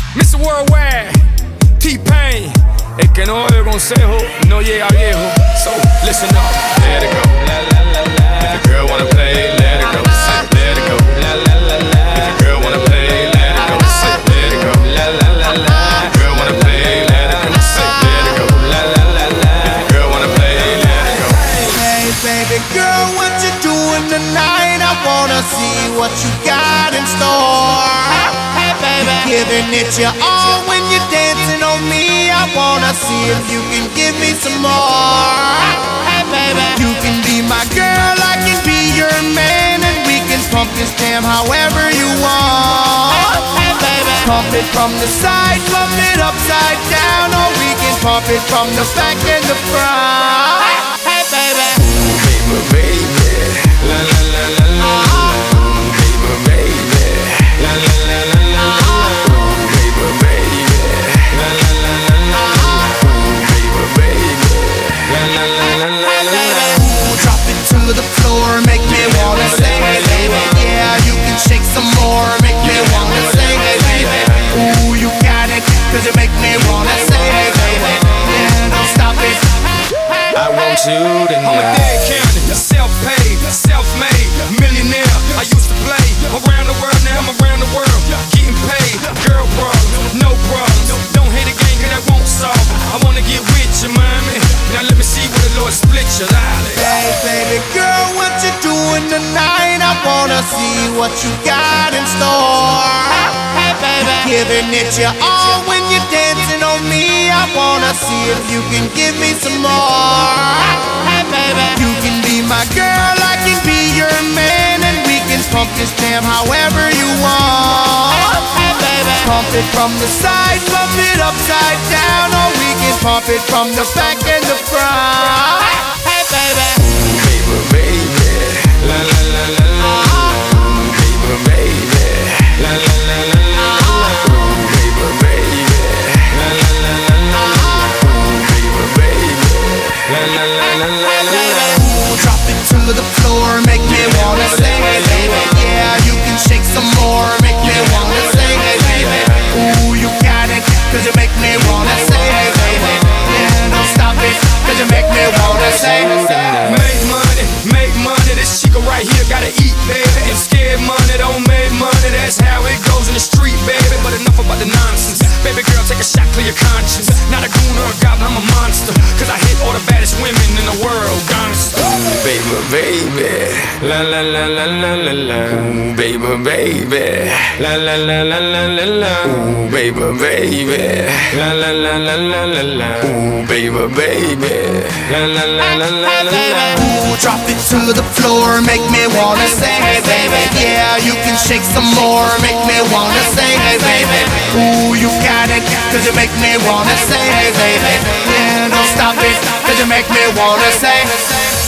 Mr. Worldwide, T-Pain. El que no oye consejo no llega viejo. So, listen up. Let it go. La, la, la, la. If your girl wanna play, let it go. Let it go. La, la, la, la. If your girl wanna play, let it go. Let it go. La, la, la, la. If your girl wanna play, let it go. Let it go. La, la, la, la. If your girl wanna play, let it go. Hey, baby girl, what you doing tonight? I wanna see what you got in store. Hey, baby, giving it your all when you're dancing on me. I wanna see if you can give me some more. Hey, baby, you can be my girl, I can be your man, and we can pump this jam however you want. Hey, baby, pump it from the side, pump it upside down, or we can pump it from the back and the front. Hey, baby. Baby, la la la la la, baby, baby, la la la la la, baby, baby, la la la la la, baby, baby, la la la la la. Drop it to the floor, make me wanna say, hey baby, yeah, you can shake some more, make me wanna say, hey baby, ooh, you got it, 'cause you make me wanna say, hey baby, yeah, don't stop it. I want you to know I'm a dead county, self-paid, self-made, millionaire. I used to play around the world, now I'm around the world, getting paid. Girl problems, no problems. Don't hate a game 'cause that won't solve. I wanna get with you, mommy. Now let me see where the Lord split you. Hey baby girl, what you doing tonight? I wanna see what you got in store. Hey baby, giving it your all when you're dancing on me. I wanna see if you can give me some more. Hey baby, you can be my girl, I can be your man, and we can pump this jam however you want. Hey baby, pump it from the side, pump it upside down, or we can pump it from the back and the front. Hey baby, Baby, baby, la la la la la, baby, baby, la la la la la, baby, baby, la la la la la, baby, baby, la la la la la. drop it to the floor, make me wanna say, hey baby, yeah, you can shake some more, make me wanna say, hey baby, ooh, you got it, 'cause you make me wanna say, hey baby, yeah, don't stop it, 'cause you make me wanna say. Make money, this chica right here gotta eat, baby. And scared money don't make money, that's how it goes in the street, baby. But enough about the nonsense. Baby girl, take a shot, clear your conscience. Not a goon or a goblin, I'm a monster, 'cause I hit all the baddest women in the world, gangsta. Baby, baby, la la la la la la la. Baby, baby, la la la la la la la. Baby, baby, la la la la la la la. Baby, baby, la la la la la la la. Ooh, drop it to the floor, make me wanna say, hey baby, yeah, you can shake some more, make me wanna say, hey baby, ooh, you got it, 'cause you make me wanna say, hey baby, yeah, don't stop it, 'cause you make me wanna say.